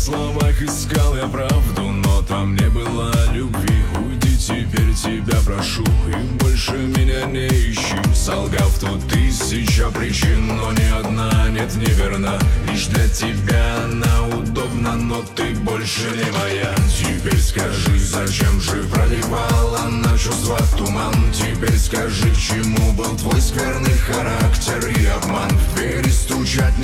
словах искал я правду, но там не было любви. Уйди, теперь тебя прошу, и больше меня не ищи. Солгав тут тысяча причин, но ни одна нет не верна. Лишь для тебя она удобна, но ты больше не моя. Теперь скажи, зачем же проливала на чувства туман? Теперь скажи, к чему был твой скверный характер и обман? Перестучать